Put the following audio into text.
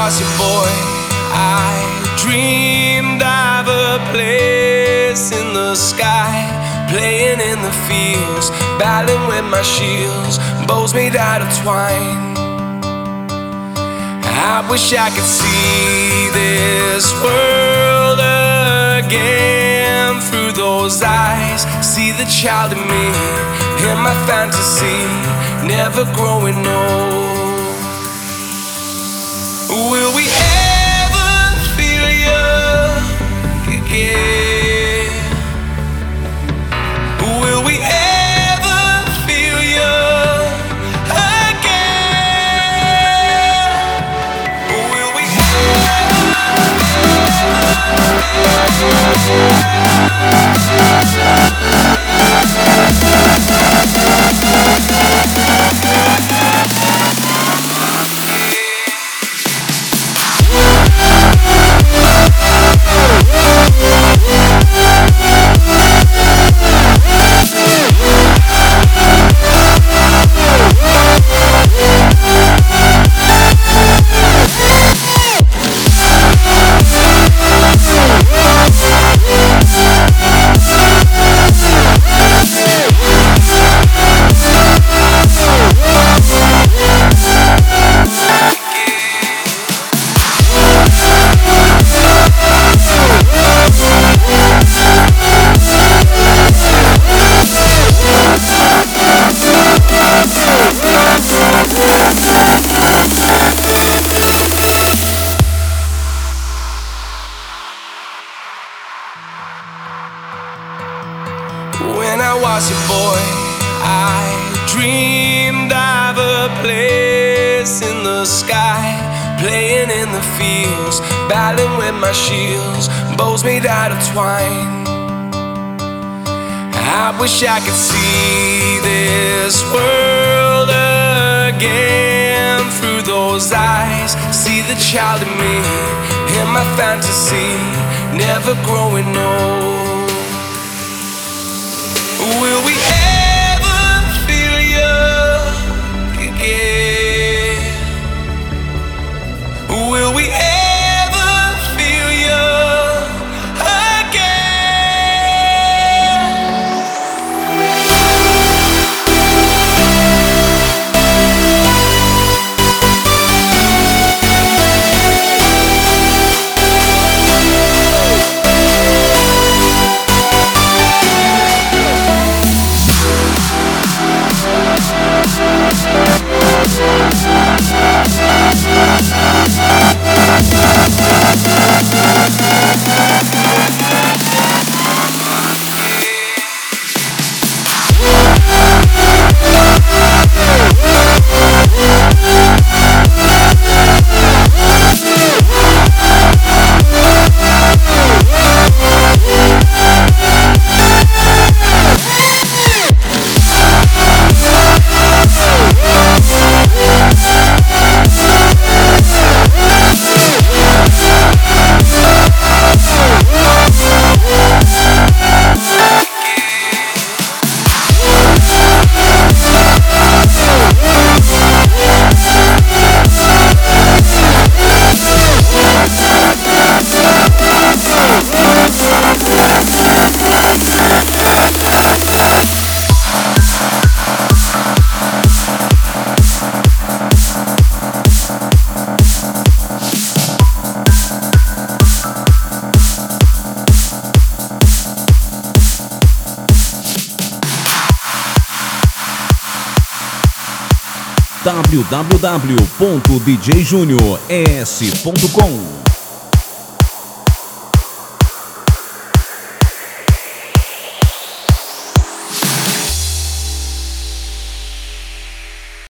was your boy, I dreamed of a place in the sky, playing in the fields, battling with my shields, bows made out of twine. I wish I could see this world again through those eyes, see the child in me, in my fantasy, never growing old. Will we ever feel young again? Will we ever feel young again? Will we When I was your boy, I dreamed of a place in the sky, playing in the fields, battling with my shields, bows made out of twine. I wish I could see this world again through those eyes, see the child in me, in my fantasy, never growing old. Will we ever feel young again? Will we ever feel young again? www.djjuniores.com